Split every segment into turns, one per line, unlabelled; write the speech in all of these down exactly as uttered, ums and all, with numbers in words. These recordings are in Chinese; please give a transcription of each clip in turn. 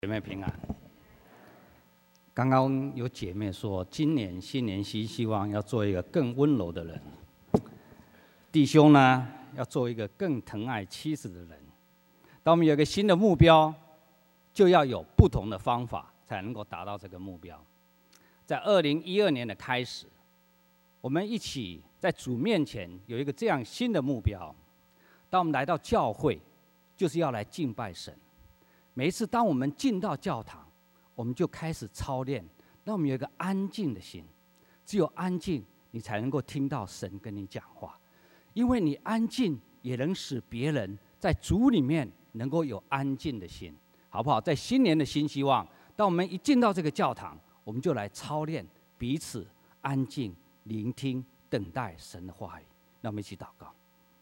姐妹平安。刚刚有姐妹说，今年新年新希望要做一个更温柔的人，弟兄呢要做一个更疼爱妻子的人。当我们有一个新的目标，就要有不同的方法才能够达到这个目标。在二零一二年的开始，我们一起在主面前有一个这样新的目标。当我们来到教会，就是要来敬拜神。每一次当我们进到教堂，我们就开始操练，让我们有一个安静的心。只有安静，你才能够听到神跟你讲话。因为你安静，也能使别人在主里面能够有安静的心，好不好？在新年的新希望，当我们一进到这个教堂，我们就来操练彼此安静、聆听、等待神的话语。让我们一起祷告。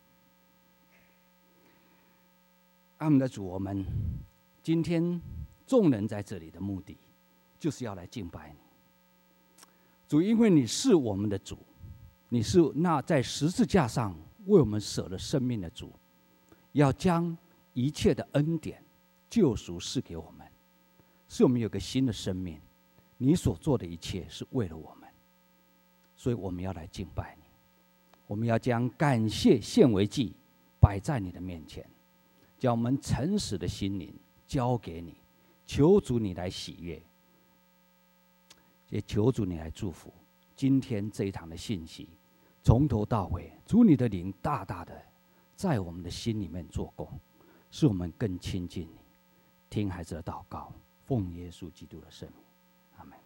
爱我们的主，我们今天众人在这里的目的，就是要来敬拜你。主，因为你是我们的主，你是那在十字架上为我们舍了生命的主，要将一切的恩典、救赎赐给我们，使我们有个新的生命。你所做的一切是为了我们，所以我们要来敬拜你。我们要将感谢献为祭，摆在你的面前，将我们诚实的心灵交给你，求主你来喜悦，也求主你来祝福今天这一堂的信息，从头到尾，主你的灵大大的在我们的心里面做工，使我们更亲近你。听孩子的祷告，奉耶稣基督的圣名，阿们。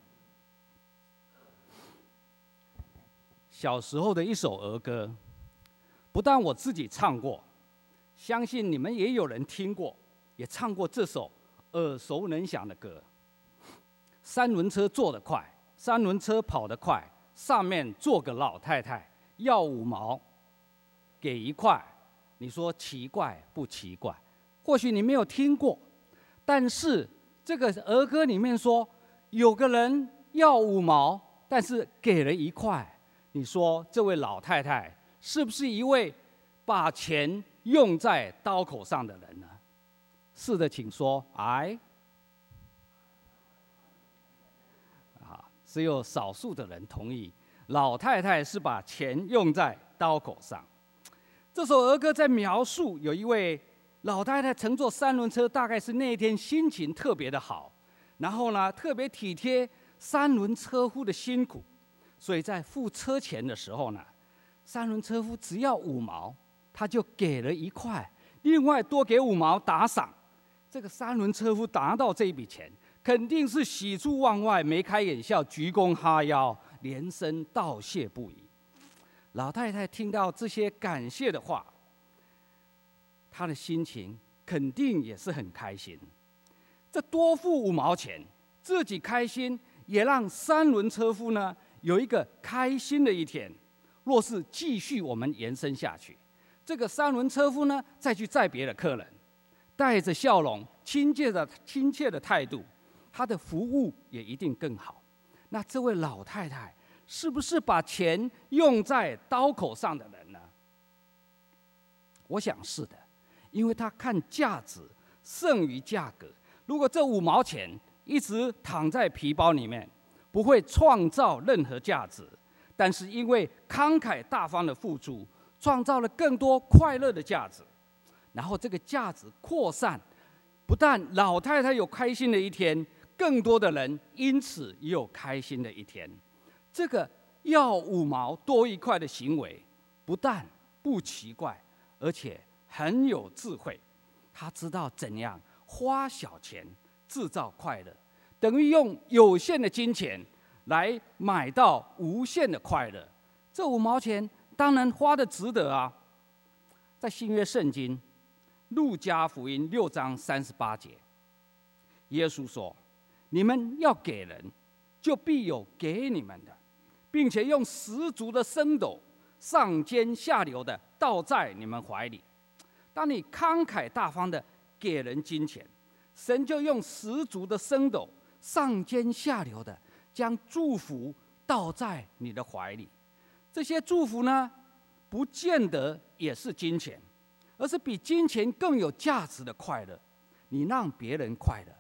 小时候的一首儿歌，不但我自己唱过，相信你们也有人听过，也唱过这首耳熟能详的歌。三轮车坐得快，三轮车跑得快，上面坐个老太太，要五毛，给一块。你说奇怪不奇怪？或许你没有听过，但是这个儿歌里面说，有个人要五毛，但是给了一块。你说这位老太太是不是一位把钱用在刀口上的人呢？是的，请说。哎，啊，只有少数的人同意，老太太是把钱用在刀口上。这首儿歌在描述有一位老太太乘坐三轮车，大概是那一天心情特别的好，然后呢，特别体贴三轮车夫的辛苦，所以在付车钱的时候呢，三轮车夫只要五毛，他就给了一块，另外多给五毛打赏。这个三轮车夫拿到这一笔钱，肯定是喜出望外、眉开眼笑、鞠躬哈腰、连声道谢不已。老太太听到这些感谢的话，她的心情肯定也是很开心。这多付五毛钱，自己开心，也让三轮车夫呢有一个开心的一天。若是继续我们延伸下去，这个三轮车夫呢再去载别的客人，带着笑容、亲切的亲切的态度，他的服务也一定更好。那这位老太太是不是把钱用在刀口上的人呢？我想是的，因为他看价值胜于价格。如果这五毛钱一直躺在皮包里面，不会创造任何价值，但是因为慷慨大方的付出，创造了更多快乐的价值。然后这个价值扩散，不但老太太有开心的一天，更多的人因此也有开心的一天。这个要五毛多一块的行为，不但不奇怪，而且很有智慧。他知道怎样花小钱制造快乐，等于用有限的金钱来买到无限的快乐。这五毛钱当然花得值得啊！在新约圣经路加福音六章三十八节，耶稣说：“你们要给人，就必有给你们的，并且用十足的升斗，上尖下流的倒在你们怀里。”当你慷慨大方的给人金钱，神就用十足的升斗，上尖下流的将祝福倒在你的怀里。这些祝福呢，不见得也是金钱，而是比金钱更有价值的快乐。你让别人快乐，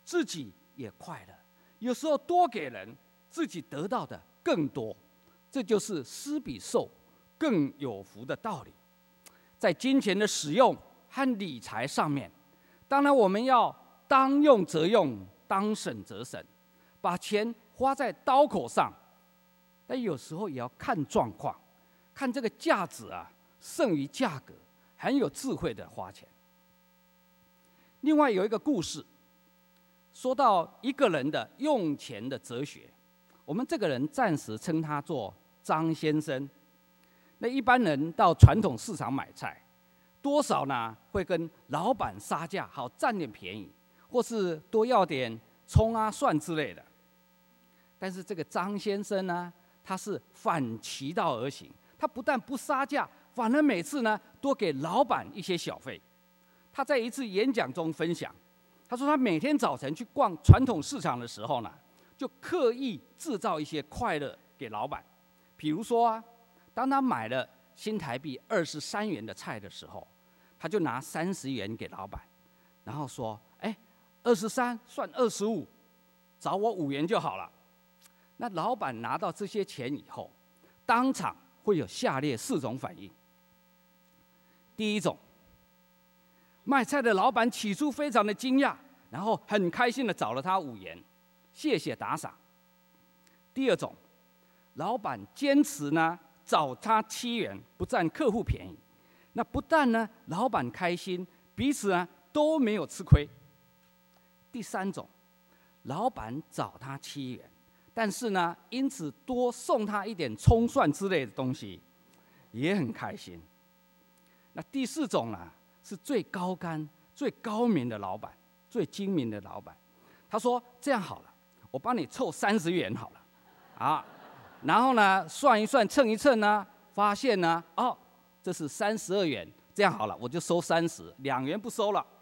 自己也快乐。有时候多给人，自己得到的更多，这就是施比受更有福的道理。在金钱的使用和理财上面，当然我们要当用则用，当省则省，把钱花在刀口上。但有时候也要看状况，看这个价值啊胜于价格，很有智慧的花钱。另外有一个故事，说到一个人的用钱的哲学，我们这个人暂时称他做张先生。那一般人到传统市场买菜，多少呢会跟老板杀价，好占点便宜，或是多要点葱啊蒜之类的。但是这个张先生呢，他是反其道而行，他不但不杀价，反而每次呢多给老板一些小费。他在一次演讲中分享，他说他每天早晨去逛传统市场的时候呢，就刻意制造一些快乐给老板。比如说啊，当他买了新台币二十三元的菜的时候，他就拿三十元给老板，然后说：“哎，二十三算二十五，找我五元就好了。”那老板拿到这些钱以后，当场会有下列四种反应。第一种，卖菜的老板起初非常的惊讶，然后很开心的找了他五元，谢谢打赏。第二种，老板坚持呢找他七元，不占客户便宜。那不但呢老板开心，彼此呢都没有吃亏。第三种，老板找他七元，但是呢因此多送他一点葱蒜之类的东西，也很开心。那第四种呢，是最高干、最高明的老板，最精明的老板。他说：“这样好了，我帮你凑三十元好了，啊，然后呢算一算、称一称呢，发现呢，哦，这是三十二元。这样好了，我就收三十，两元不收了。”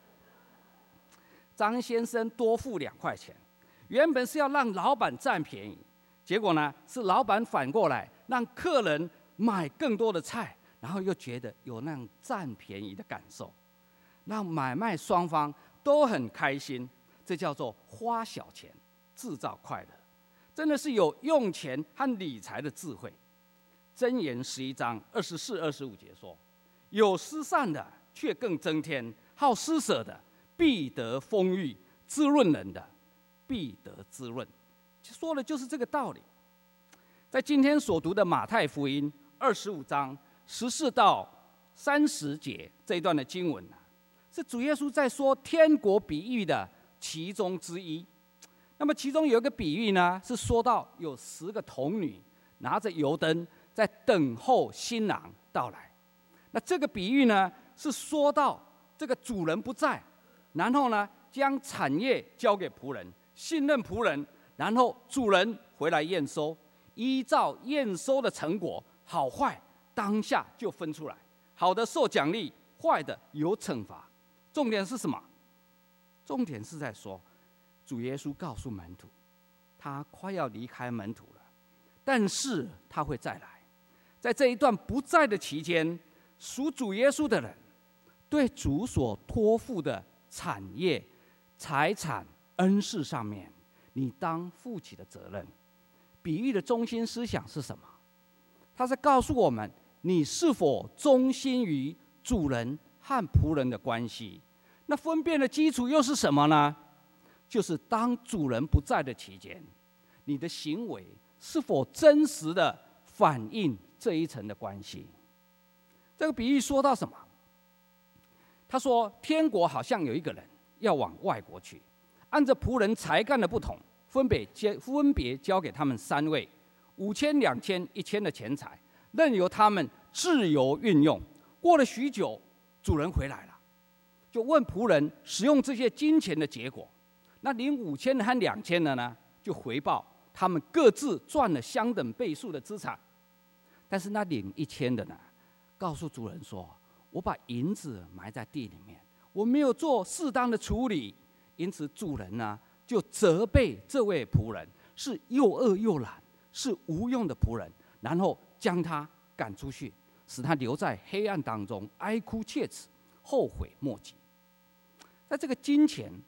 张先生多付两块钱，原本是要让老板占便宜，结果呢是老板反过来让客人买更多的菜。然后又觉得有那种占便宜的感受，让买卖双方都很开心，这叫做花小钱制造快乐，真的是有用钱和理财的智慧。箴言十一章二十四、二十五节说：“有施善的却更增添，好施舍的必得丰裕，滋润人的必得滋润。”说的就是这个道理。在今天所读的马太福音二十五章十四到三十节这一段的经文呢，是主耶稣在说天国比喻的其中之一。那么其中有一个比喻呢，是说到有十个童女拿着油灯在等候新郎到来。那这个比喻呢，是说到这个主人不在，然后呢将产业交给仆人，信任仆人，然后主人回来验收，依照验收的成果好坏，当下就分出来，好的受奖励，坏的有惩罚。重点是什么？重点是在说，主耶稣告诉门徒，他快要离开门徒了，但是他会再来。在这一段不在的期间，属主耶稣的人，对主所托付的产业、财产、恩赐上面，你当负起的责任。比喻的中心思想是什么？他是告诉我们，你是否忠心于主人和仆人的关系？那分辨的基础又是什么呢？就是当主人不在的期间，你的行为是否真实的反映这一层的关系？这个比喻说到什么？他说，天国好像有一个人要往外国去，按着仆人才干的不同，分别交分别交给他们三位五千、两千、一千的钱财，任由他们自由运用。过了许久，主人回来了，就问仆人使用这些金钱的结果。那领五千和两千的呢，就回报他们各自赚了相等倍数的资产。但是那领一千的呢，告诉主人说：“我把银子埋在地里面，我没有做适当的处理。”因此主人呢，就责备这位仆人是又恶又懒，是无用的仆人，然后将他赶出去，使他留在黑暗当中，哀哭切齿，后悔莫及。在这个金钱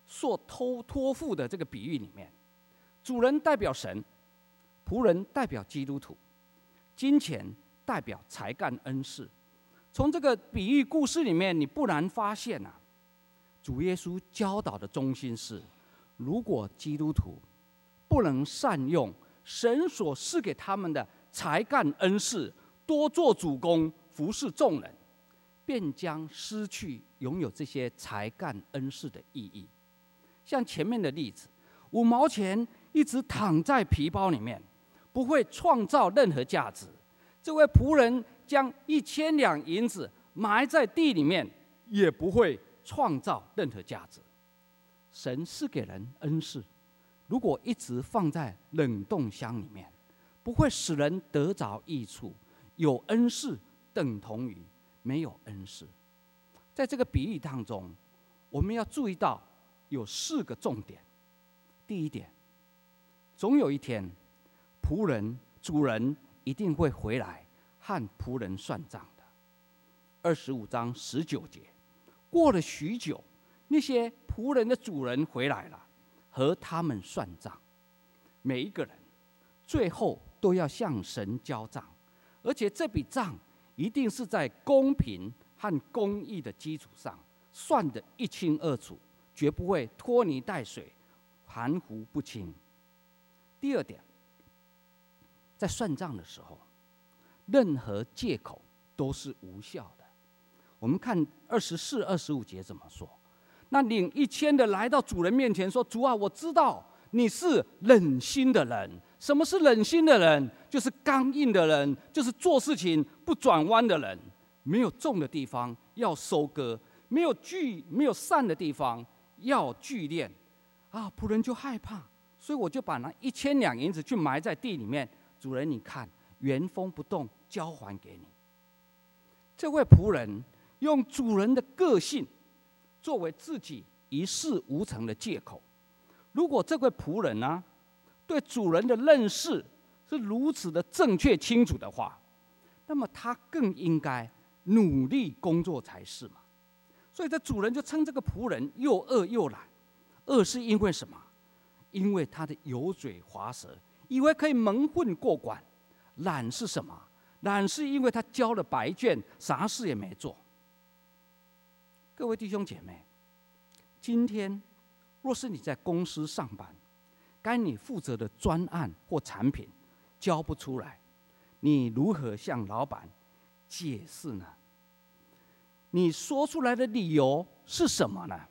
所托托付的这个比喻里面，主人代表神，仆人代表基督徒，金钱代表才干恩赐。从这个比喻故事里面，你不难发现啊，主耶稣教导的中心是：如果基督徒不能善用神所赐给他们的才干恩赐，多做主工，服侍众人，便将失去拥有这些才干恩赐的意义。像前面的例子，五毛钱一直躺在皮包里面，不会创造任何价值。这位仆人将一千两银子埋在地里面，也不会创造任何价值。神赐给人恩赐，如果一直放在冷冻箱里面，不会使人得着益处。有恩赐等同于没有恩赐。在这个比喻当中，我们要注意到有四个重点。第一点，总有一天，仆人主人一定会回来和仆人算账的。二十五章十九节，过了许久，那些仆人的主人回来了，和他们算账。每一个人最后都要向神交账，而且这笔账一定是在公平和公义的基础上算得一清二楚，绝不会拖泥带水、含糊不清。第二点，在算账的时候，任何借口都是无效的。我们看二十四、二十五节怎么说？那领一千的来到主人面前说：“主啊，我知道你是忍心的人。”什么是忍心的人？就是刚硬的人，就是做事情不转弯的人。没有种的地方要收割，没有聚没有散的地方要聚敛。啊，仆人就害怕，所以我就把那一千两银子去埋在地里面。主人，你看，原封不动交还给你。这位仆人用主人的个性作为自己一事无成的借口。如果这位仆人呢、啊，对主人的认识是如此的正确清楚的话，那么他更应该努力工作才是嘛。所以这主人就称这个仆人又恶又懒。恶是因为什么？因为他的油嘴滑舌，以为可以蒙混过关。懒是什么？懒是因为他交了白卷，啥事也没做。各位弟兄姐妹，今天若是你在公司上班，该你负责的专案或产品交不出来，你如何向老板解释呢？你说出来的理由是什么呢？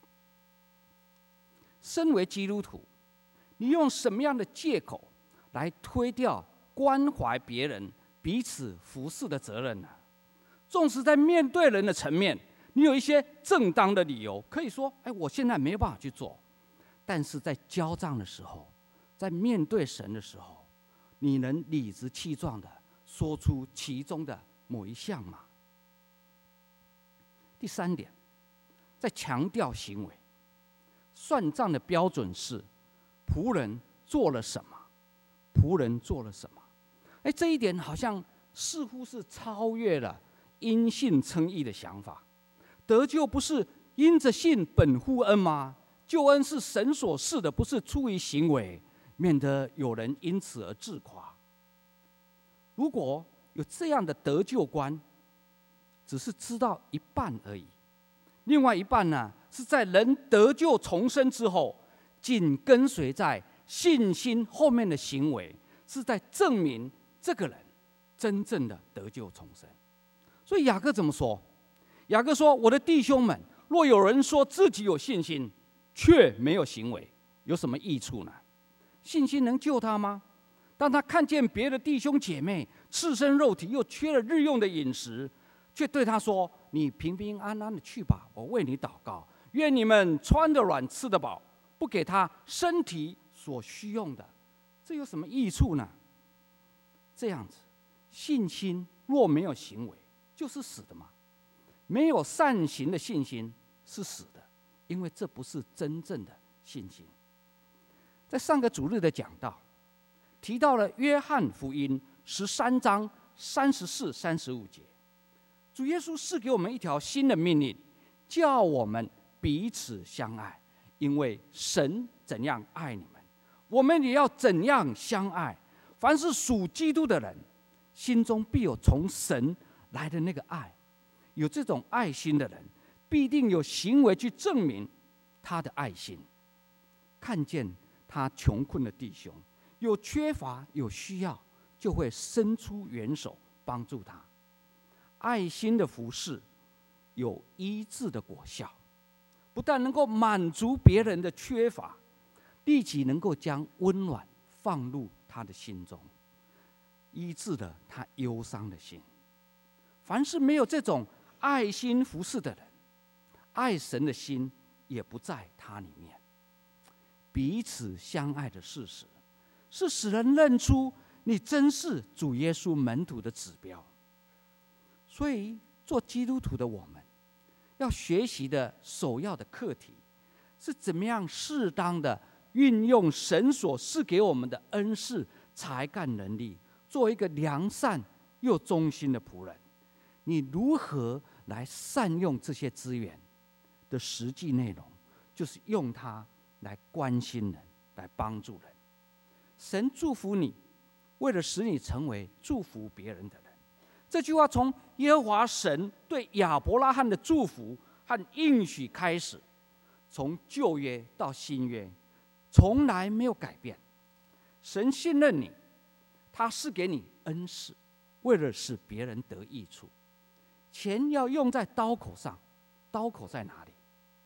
身为基督徒，你用什么样的借口来推掉关怀别人、彼此服侍的责任呢？纵使在面对人的层面，你有一些正当的理由，可以说：“哎，我现在没有办法去做。”但是在交账的时候，在面对神的时候，你能理直气壮的说出其中的某一项吗？第三点，在强调行为，算账的标准是仆人做了什么，仆人做了什么。哎，这一点好像似乎是超越了因信称义的想法。得救不是因着信本乎恩吗？救恩是神所赐的，不是出于行为，免得有人因此而自夸。如果有这样的得救观，只是知道一半而已，另外一半呢，是在人得救重生之后，紧跟随在信心后面的行为，是在证明这个人真正的得救重生。所以雅各怎么说？雅各说：“我的弟兄们，若有人说自己有信心，却没有行为，有什么益处呢？信心能救他吗？当他看见别的弟兄姐妹赤身肉体，又缺了日用的饮食，却对他说：‘你平平安安的去吧，我为你祷告，愿你们穿得软，吃得饱，不给他身体所需用的，这有什么益处呢？’这样子，信心若没有行为，就是死的嘛。没有善行的信心是死的，因为这不是真正的信心。在上个主日的讲道提到了约翰福音十三章三十四、三十五节，主耶稣赐给我们一条新的命令，叫我们彼此相爱， 因为神怎样爱你们，我们也要怎样相爱。凡是属基督的人，心中必有从神来的那个爱。有这种爱心的人，必定有行为去证明他的爱心。看见他穷困的弟兄有缺乏有需要，就会伸出援手帮助他。爱心的服事有医治的果效，不但能够满足别人的缺乏，立即能够将温暖放入他的心中，医治了他忧伤的心。凡是没有这种爱心服事的人，爱神的心也不在他里面。彼此相爱的事实，是使人认出你真是主耶稣门徒的指标。所以做基督徒的我们，要学习的首要的课题，是怎么样适当的运用神所赐给我们的恩赐、才干、能力，做一个良善又忠心的仆人。你如何来善用这些资源的实际内容，就是用它来关心人，来帮助人。神祝福你，为了使你成为祝福别人的人。这句话从耶和华神对亚伯拉罕的祝福和应许开始，从旧约到新约，从来没有改变。神信任你，他是给你恩赐，为了使别人得益处。钱要用在刀口上，刀口在哪里？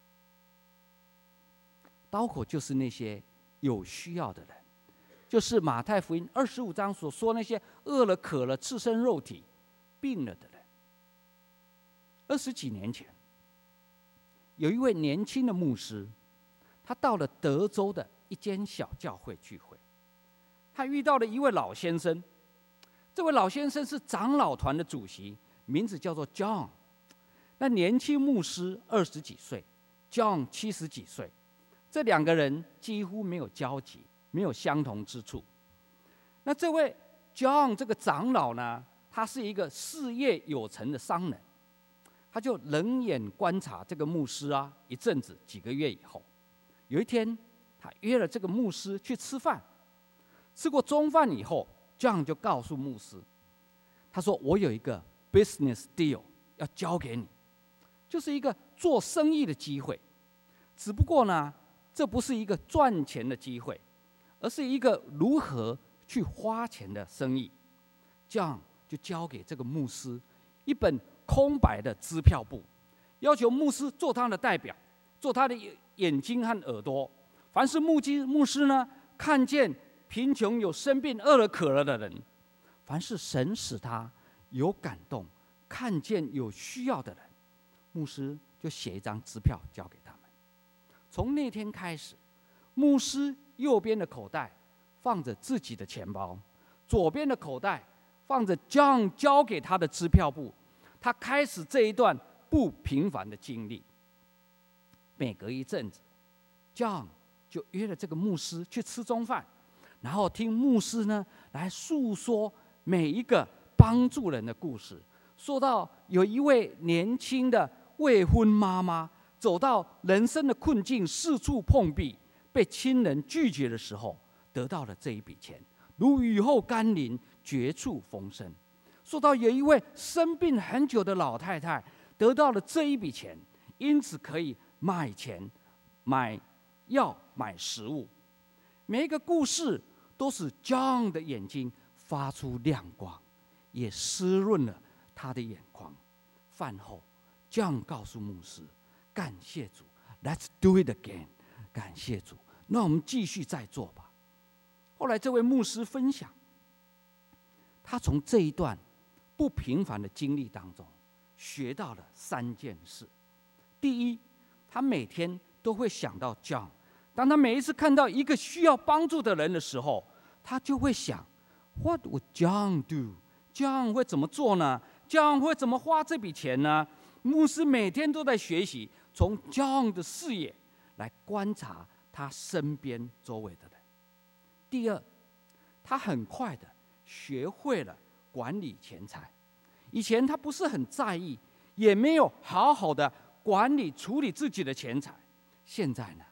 刀口就是那些有需要的人，就是马太福音二十五章所说那些饿了、渴了、赤身肉体、病了的人。二十几年前，有一位年轻的牧师，他到了德州的一间小教会聚会，他遇到了一位老先生。这位老先生是长老团的主席，名字叫做 John。 那年轻牧师二十几岁， John 七十几岁，这两个人几乎没有交集，没有相同之处。那这位 John 这个长老呢，他是一个事业有成的商人，他就冷眼观察这个牧师啊，一阵子几个月以后，有一天他约了这个牧师去吃饭。吃过中饭以后， John 就告诉牧师，他说：“我有一个 business deal 要交给你，就是一个做生意的机会。只不过呢，这不是一个赚钱的机会，而是一个如何去花钱的生意。” John 就交给这个牧师一本空白的支票簿，要求牧师做他的代表，做他的眼睛和耳朵。凡是牧基牧师呢，看见贫穷有生病、饿了渴了的人，凡是神使他有感动，看见有需要的人，牧师就写一张支票交给他们。从那天开始，牧师右边的口袋放着自己的钱包，左边的口袋放着 John 交给他的支票簿。他开始这一段不平凡的经历。每隔一阵子， John 就约了这个牧师去吃中饭，然后听牧师呢来诉说每一个帮助人的故事。说到有一位年轻的未婚妈妈走到人生的困境，四处碰壁，被亲人拒绝的时候，得到了这一笔钱，如雨后甘霖，绝处逢生。说到有一位生病很久的老太太，得到了这一笔钱，因此可以买钱、买药、买食物。每一个故事都使 John 的眼睛发出亮光，也湿润了他的眼眶。饭后 John 告诉牧师：“感谢主 ，Let's do it again。”感谢主，那我们继续再做吧。后来这位牧师分享，他从这一段不平凡的经历当中学到了三件事。第一，他每天都会想到 John。当他每一次看到一个需要帮助的人的时候，他就会想 What would John do？ John 会怎么做呢？ John 会怎么花这笔钱呢？牧师每天都在学习从 John 的视野来观察他身边周围的人。第二，他很快的学会了管理钱财。以前他不是很在意，也没有好好的管理处理自己的钱财。现在呢，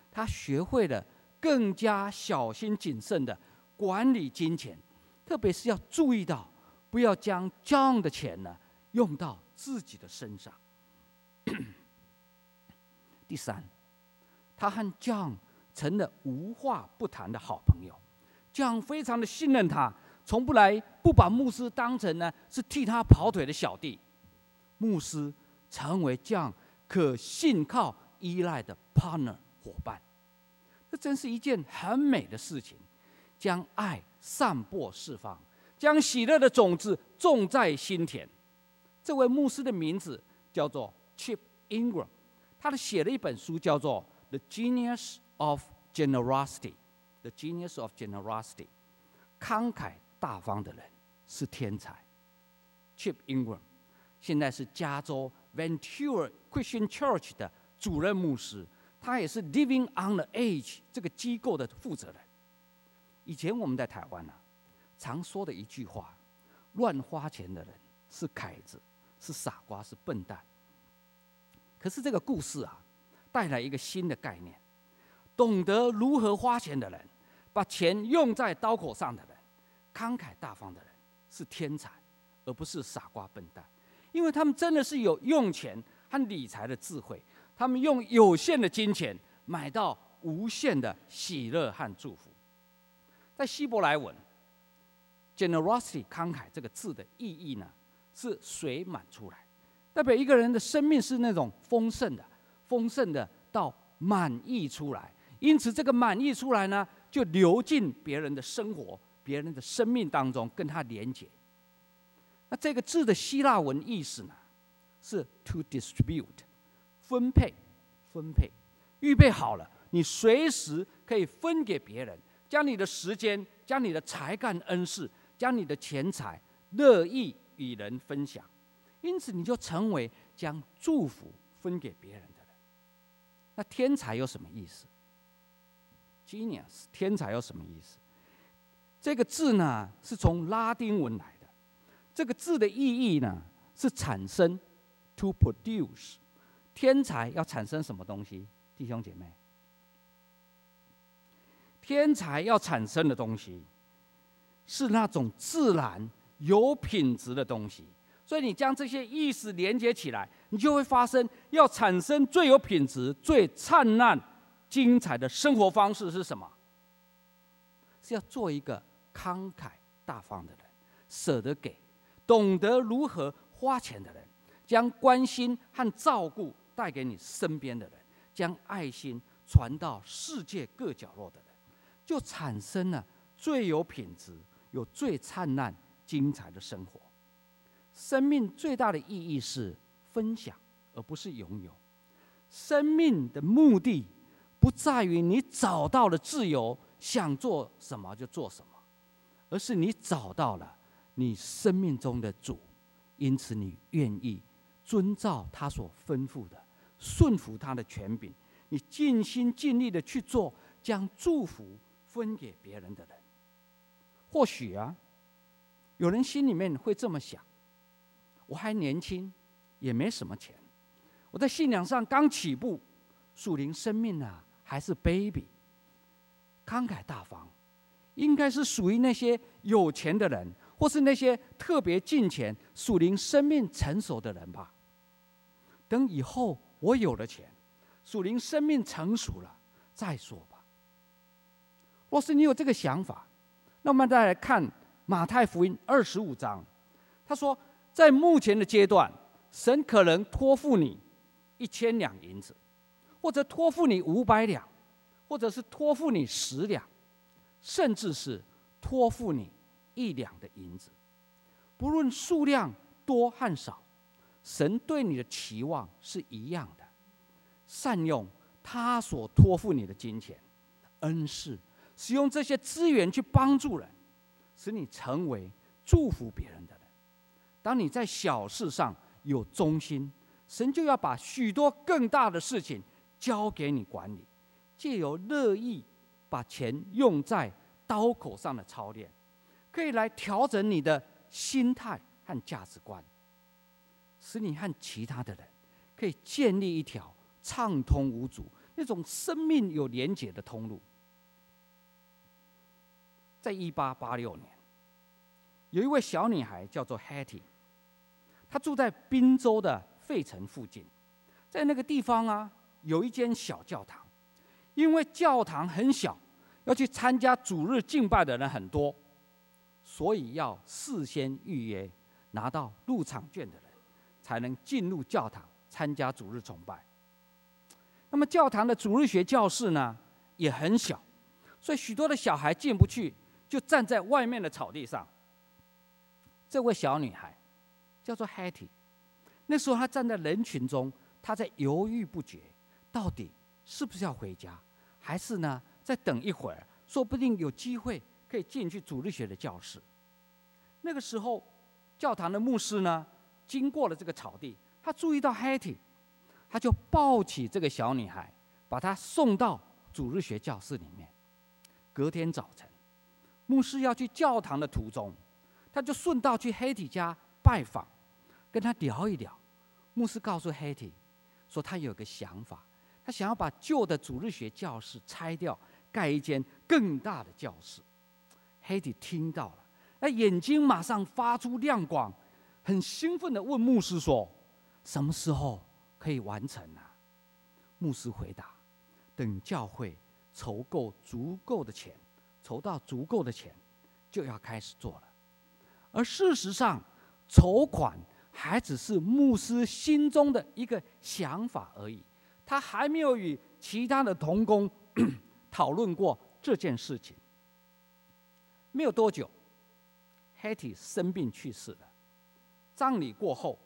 他学会了更加小心谨慎的管理金钱，特别是要注意到不要将 John 的钱呢用到自己的身上。第三，他和 John 成了无话不谈的好朋友。John 非常的信任他，从不来不把牧师当成呢是替他跑腿的小弟。牧师成为 John 可信靠依赖的 partner 伙伴。这真是一件很美的事情，将爱散播四方，将喜乐的种子种在心田。这位牧师的名字叫做 Chip Ingram， 他写了一本书叫做 The Genius of Generosity。 The Genius of Generosity， 慷慨大方的人是天才。 Chip Ingram 现在是加州 Ventura Christian Church 的主任牧师，他也是 Living on the Edge 这个机构的负责人。以前我们在台湾啊，常说的一句话：乱花钱的人是凯子，是傻瓜，是笨蛋。可是这个故事啊，带来一个新的概念：懂得如何花钱的人，把钱用在刀口上的人，慷慨大方的人是天才，而不是傻瓜笨蛋。因为他们真的是有用钱和理财的智慧，他们用有限的金钱买到无限的喜乐和祝福。在希伯来文 generosity 慷慨这个字的意义呢，是水满出来，代表一个人的生命是那种丰盛的，丰盛的到满溢出来。因此这个满溢出来呢，就流进别人的生活，别人的生命当中，跟他连结。那这个字的希腊文意思呢，是 to distribute， 分配，分配，预备好了，你随时可以分给别人，将你的时间，将你的才干恩赐，将你的钱财乐意与人分享，因此你就成为将祝福分给别人的人。那天才有什么意思？ Genius 天才有什么意思？这个字呢是从拉丁文来的，这个字的意义呢是产生 to produce。 天才要产生什么东西？弟兄姐妹，天才要产生的东西是那种自然有品质的东西。所以你将这些意思连接起来，你就会发生要产生最有品质、最灿烂、精彩的生活方式是什么？是要做一个慷慨大方的人，舍得给，懂得如何花钱的人，将关心和照顾带给你身边的人，将爱心传到世界各角落的人，就产生了最有品质、有最灿烂、精彩的生活。生命最大的意义是分享，而不是拥有。生命的目的不在于你找到了自由，想做什么就做什么，而是你找到了你生命中的主，因此你愿意遵照他所吩咐的，顺服他的权柄，你尽心尽力的去做，将祝福分给别人的人。或许啊，有人心里面会这么想：我还年轻，也没什么钱，我在信仰上刚起步，属灵生命啊还是 baby。 慷慨大方应该是属于那些有钱的人，或是那些特别敬虔、属灵生命成熟的人吧。等以后我有了钱，属灵生命成熟了再说吧。若是你有这个想法，那我们再来看马太福音二十五章，他说，在目前的阶段，神可能托付你一千两银子，或者托付你五百两，或者是托付你十两，甚至是托付你一两的银子。不论数量多和少，神对你的期望是一样的。善用他所托付你的金钱、恩赐，使用这些资源去帮助人，使你成为祝福别人的人。当你在小事上有忠心，神就要把许多更大的事情交给你管理，借由乐意把钱用在刀口上的操练，可以来调整你的心态和价值观，使你和其他的人可以建立一条畅通无阻、 那种生命有连结的通路。在一八八六年，有一位小女孩叫做 Hattie， 她住在宾州的费城附近，在那个地方啊，有一间小教堂。因为教堂很小，要去参加主日敬拜的人很多，所以要事先预约，拿到入场券的人才能进入教堂参加主日崇拜。那么教堂的主日学教室呢也很小，所以许多的小孩进不去，就站在外面的草地上。这位小女孩叫做 Hattie， 那时候她站在人群中，她在犹豫不决，到底是不是要回家，还是呢再等一会儿，说不定有机会可以进去主日学的教室。那个时候教堂的牧师呢经过了这个草地，他注意到 Hattie， 他就抱起这个小女孩，把她送到主日学教室里面。隔天早晨，牧师要去教堂的途中，他就顺道去 Hattie 家拜访，跟他聊一聊。牧师告诉 Hattie 说，他有个想法，他想要把旧的主日学教室拆掉，盖一间更大的教室。Hattie 听到了，那眼睛马上发出亮光，很兴奋地问牧师说：“什么时候可以完成啊？”牧师回答：“等教会筹够足够的钱，筹到足够的钱，就要开始做了。”而事实上，筹款还只是牧师心中的一个想法而已，他还没有与其他的同工讨论过这件事情。没有多久 ，Hattie 生病去世了。葬礼过后，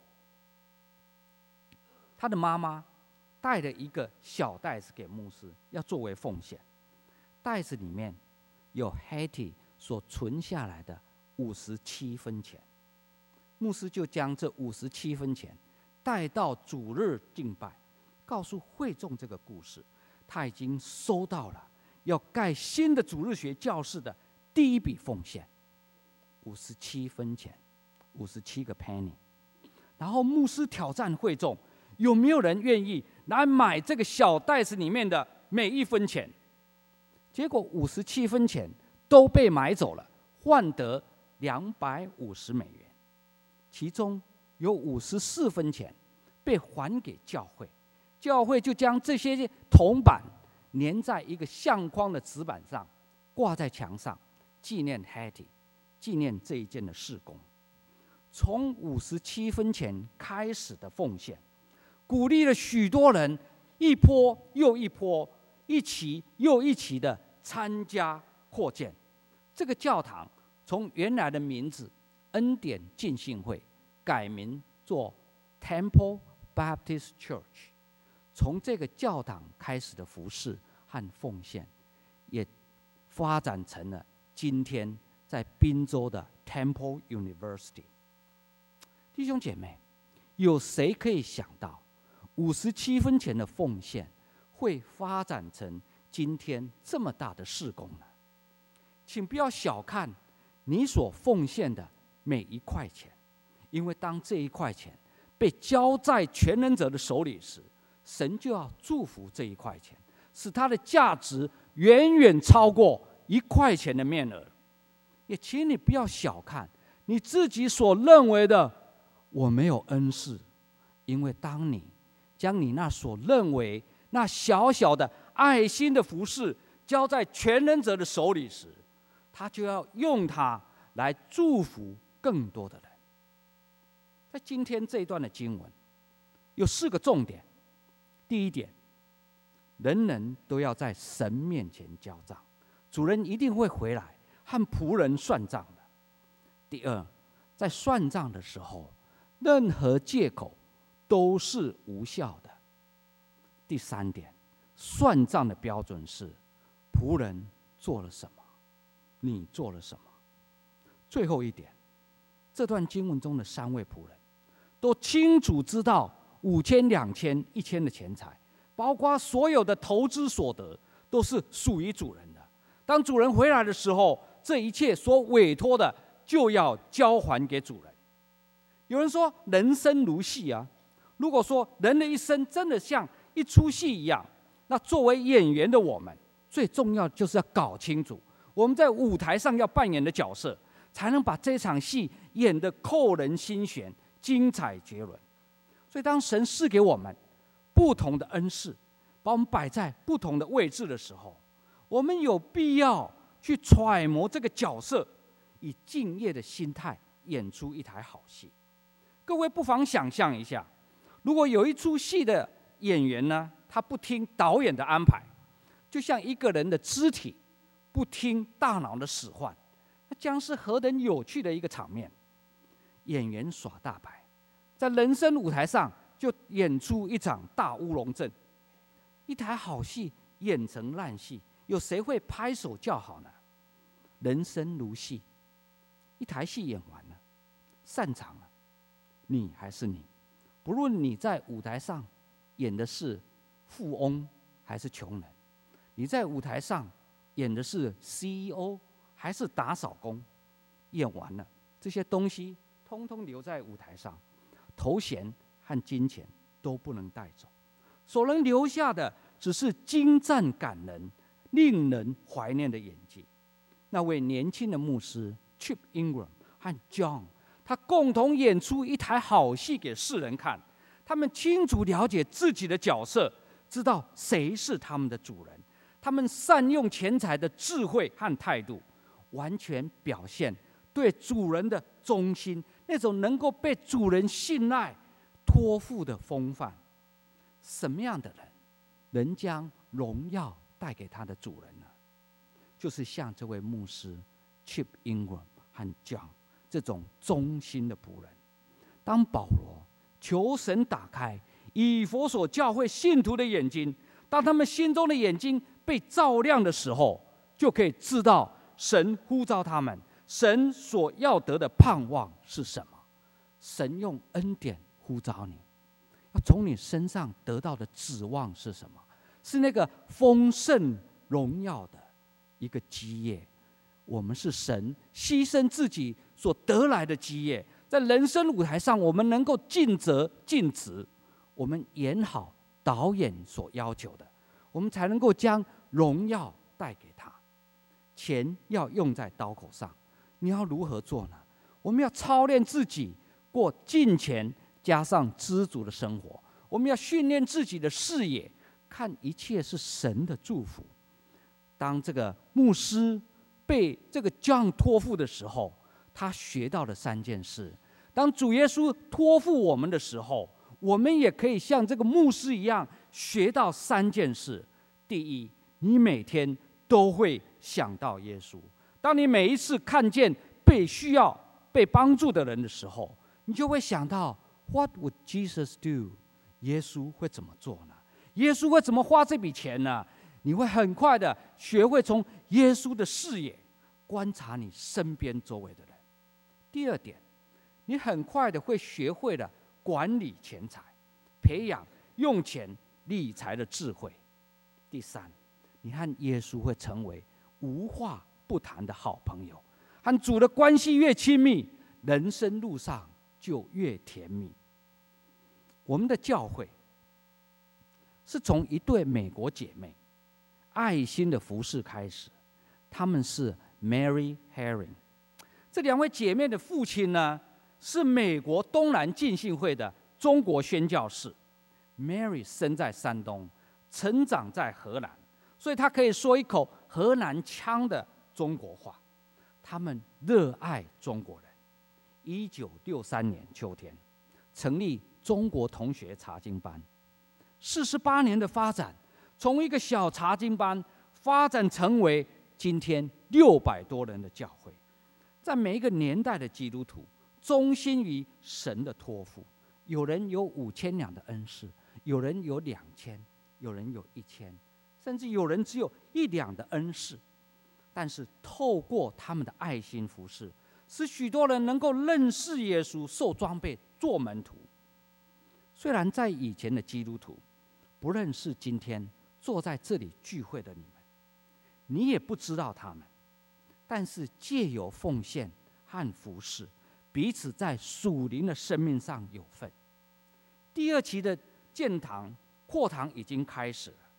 他的妈妈带了一个小袋子给牧师，要作为奉献。袋子里面有 Hattie 所存下来的五十七分钱。牧师就将这五十七分钱带到主日敬拜，告诉会众这个故事。他已经收到了要盖新的主日学教室的第一笔奉献，五十七分钱，五十七个 penny。然后牧师挑战会众，有没有人愿意来买这个小袋子里面的每一分钱？结果五十七分钱都被买走了，换得两百五十美元。其中有五十四分钱被还给教会，教会就将这些铜板粘在一个相框的纸板上，挂在墙上，纪念 Hattie， 纪念这一件的事工。从五十七分钱开始的奉献，鼓励了许多人一波又一波，一期又一期的参加扩建。这个教堂从原来的名字恩典浸信会改名做 Temple Baptist Church。 从这个教堂开始的服事和奉献，也发展成了今天在宾州的 Temple University。 弟兄姐妹，有谁可以想到五十七分钱的奉献会发展成今天这么大的事工呢？请不要小看你所奉献的每一块钱，因为当这一块钱被交在全能者的手里时，神就要祝福这一块钱，使它的价值远远超过一块钱的面额。也请你不要小看你自己所认为的我没有恩赐，因为当你将你那所认为那小小的爱心的服事交在全能者的手里时，他就要用它来祝福更多的人。在今天这一段的经文有四个重点。第一点，人人都要在神面前交账，主人一定会回来和仆人算账的。第二，在算账的时候，任何借口都是无效的。第三点，算账的标准是仆人做了什么，你做了什么。最后一点，这段经文中的三位仆人都清楚知道五千、两千、一千的钱财，包括所有的投资所得，都是属于主人的。当主人回来的时候，这一切所委托的就要交还给主人。有人说人生如戏啊，如果说人的一生真的像一出戏一样， 那作为演员的我们，最重要就是要搞清楚我们在舞台上要扮演的角色，才能把这场戏演得扣人心弦、精彩绝伦。所以，当神赐给我们不同的恩赐，把我们摆在不同的位置的时候，我们有必要去揣摩这个角色，以敬业的心态演出一台好戏。各位不妨想象一下，如果有一出戏的演员呢，他不听导演的安排，就像一个人的肢体不听大脑的使唤，那将是何等有趣的一个场面！演员耍大牌，在人生舞台上就演出一场大乌龙阵。一台好戏演成烂戏，有谁会拍手叫好呢？人生如戏，一台戏演完了，散场了，你还是你。不论你在舞台上演的是富翁还是穷人，你在舞台上演的是 C E O 还是打扫工，演完了，这些东西通通留在舞台上，头衔和金钱都不能带走，所能留下的只是精湛感人、令人怀念的演技。那位年轻的牧师 Chip Ingram 和 John， 他共同演出一台好戏给世人看。他们清楚了解自己的角色，知道谁是他们的主人。他们善用钱财的智慧和态度，完全表现对主人的忠心，那种能够被主人信赖、托付的风范。什么样的人能将荣耀带给他的主人呢？就是像这位牧师 Chip Ingram 和 John 这种忠心的仆人。当保罗求神打开以弗所教会信徒的眼睛，当他们心中的眼睛被照亮的时候，就可以知道神呼召他们，神所要得的盼望是什么。神用恩典呼召你，要从你身上得到的指望是什么？是那个丰盛荣耀的一个基业。我们是神牺牲自己所得来的基业，在人生舞台上，我们能够尽责尽职，我们演好导演所要求的，我们才能够将荣耀带给他。钱要用在刀口上，你要如何做呢？我们要操练自己过金钱加上知足的生活，我们要训练自己的视野，看一切是神的祝福。当这个牧师被这个 John 托付的时候，他学到了三件事。当主耶稣托付我们的时候，我们也可以像这个牧师一样学到三件事。第一，你每天都会想到耶稣。当你每一次看见被需要、被帮助的人的时候，你就会想到 What would Jesus do？ 耶稣会怎么做呢？耶稣会怎么花这笔钱呢？你会很快的学会从耶稣的视野观察你身边周围的人。第二点，你很快的会学会了管理钱财，培养用钱理财的智慧。第三，你和耶稣会成为无话不谈的好朋友，和主的关系越亲密，人生路上就越甜蜜。我们的教会是从一对美国姐妹爱心的服事开始，她们是 Mary Herring。 这两位姐妹的父亲呢，是美国东南浸信会的中国宣教士。 Mary 生在山东，成长在荷兰，所以她可以说一口荷兰腔的中国话。他们热爱中国人。一九六三年秋天，成立中国同学查经班。四十八年的发展，从一个小查经班发展成为今天六百多人的教会。在每一个年代的基督徒忠心于神的托付，有人有五千两的恩赐，有人有两千，有人有一千，甚至有人只有一两的恩赐。但是透过他们的爱心服事，使许多人能够认识耶稣，受装备做门徒。虽然在以前的基督徒不认识今天坐在这里聚会的你们，你也不知道他们，但是借由奉献和服事，彼此在属灵的生命上有份。第二期的建堂扩堂已经开始了，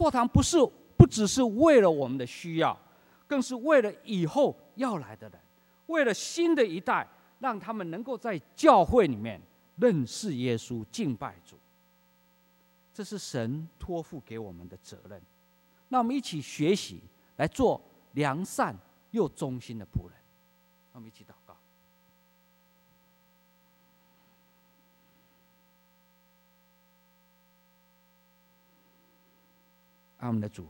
过堂不是不只是为了我们的需要，更是为了以后要来的人，为了新的一代，让他们能够在教会里面认识耶稣、敬拜主。这是神托付给我们的责任。那我们一起学习，来做良善又忠心的仆人。我们一起祷告。爱我们的主，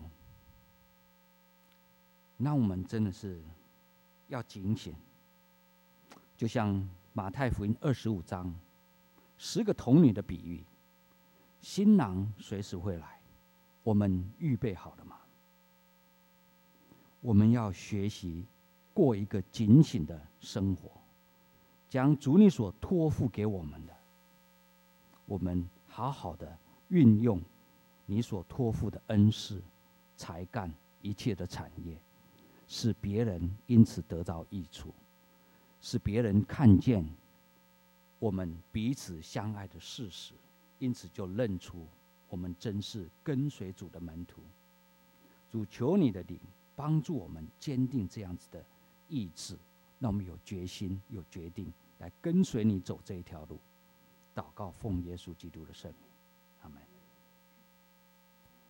那我们真的是要警醒，就像马太福音二十五章十个童女的比喻，新郎随时会来，我们预备好了吗？我们要学习过一个警醒的生活，将主你所托付给我们的，我们好好的运用你所托付的恩赐、才干、一切的产业，使别人因此得到益处，使别人看见我们彼此相爱的事实，因此就认出我们真是跟随主的门徒。主，求你的灵帮助我们坚定这样子的意志，让我们有决心、有决定来跟随你走这一条路。祷告，奉耶稣基督的圣名。